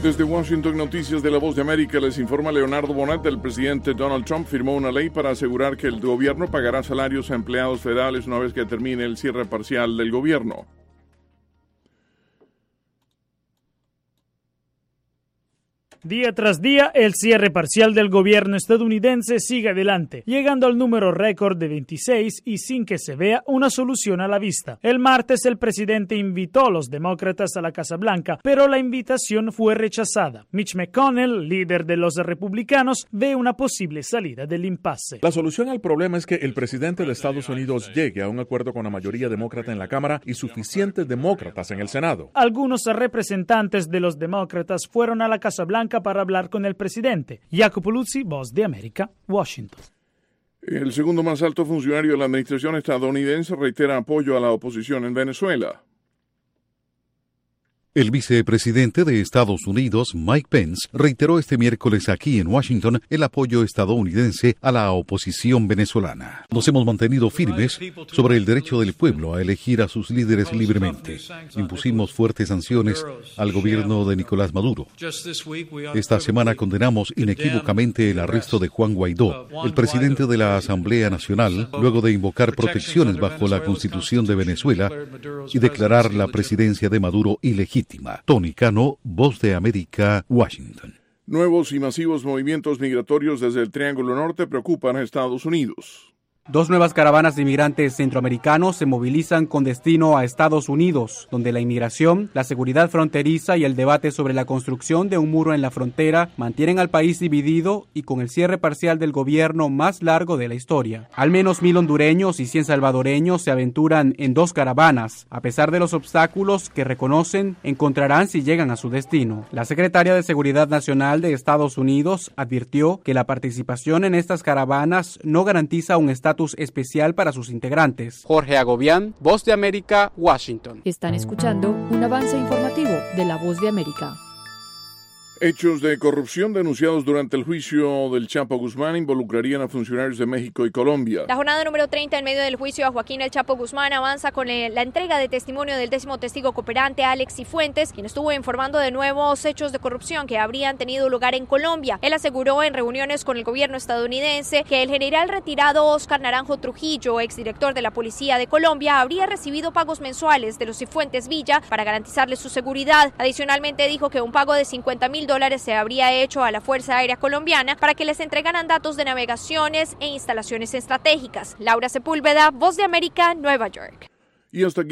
Desde Washington, Noticias de La Voz de América, les informa Leonardo Bonet. El presidente Donald Trump firmó una ley para asegurar que el gobierno pagará salarios a empleados federales una vez que termine el cierre parcial del gobierno. Día tras día, el cierre parcial del gobierno estadounidense sigue adelante, llegando al número récord de 26 y sin que se vea una solución a la vista. El martes, el presidente invitó a los demócratas a la Casa Blanca, pero la invitación fue rechazada. Mitch McConnell, líder de los republicanos, ve una posible salida del impasse. La solución al problema es que el presidente de Estados Unidos llegue a un acuerdo con la mayoría demócrata en la Cámara y suficientes demócratas en el Senado. Algunos representantes de los demócratas fueron a la Casa Blanca para hablar con el presidente. Jacopo Luzzi, Voz de América, Washington. El segundo más alto funcionario de la administración estadounidense reitera apoyo a la oposición en Venezuela. El vicepresidente de Estados Unidos, Mike Pence, reiteró este miércoles aquí en Washington el apoyo estadounidense a la oposición venezolana. Nos hemos mantenido firmes sobre el derecho del pueblo a elegir a sus líderes libremente. Impusimos fuertes sanciones al gobierno de Nicolás Maduro. Esta semana condenamos inequívocamente el arresto de Juan Guaidó, el presidente de la Asamblea Nacional, luego de invocar protecciones bajo la Constitución de Venezuela y declarar la presidencia de Maduro ilegítima. Tony Cano, Voz de América, Washington. Nuevos y masivos movimientos migratorios desde el Triángulo Norte preocupan a Estados Unidos. Dos nuevas caravanas de inmigrantes centroamericanos se movilizan con destino a Estados Unidos, donde la inmigración, la seguridad fronteriza y el debate sobre la construcción de un muro en la frontera mantienen al país dividido y con el cierre parcial del gobierno más largo de la historia. Al menos 1,000 hondureños y 100 salvadoreños se aventuran en dos caravanas, a pesar de los obstáculos que reconocen encontrarán si llegan a su destino. La secretaria de Seguridad Nacional de Estados Unidos advirtió que la participación en estas caravanas no garantiza un estatus especial para sus integrantes. Jorge Agobián, Voz de América, Washington. Están escuchando un avance informativo de La Voz de América. Hechos de corrupción denunciados durante el juicio del Chapo Guzmán involucrarían a funcionarios de México y Colombia. La jornada número 30 en medio del juicio a Joaquín El Chapo Guzmán avanza con la entrega de testimonio del 10º testigo cooperante, Alex Cifuentes, quien estuvo informando de nuevos hechos de corrupción que habrían tenido lugar en Colombia. Él aseguró en reuniones con el gobierno estadounidense que el general retirado Oscar Naranjo Trujillo, exdirector de la Policía de Colombia, habría recibido pagos mensuales de los Cifuentes Villa para garantizarle su seguridad. Adicionalmente dijo que un pago de $50,000 se habría hecho a la Fuerza Aérea Colombiana para que les entregaran datos de navegaciones e instalaciones estratégicas. Laura Sepúlveda, Voz de América, Nueva York. Y hasta aquí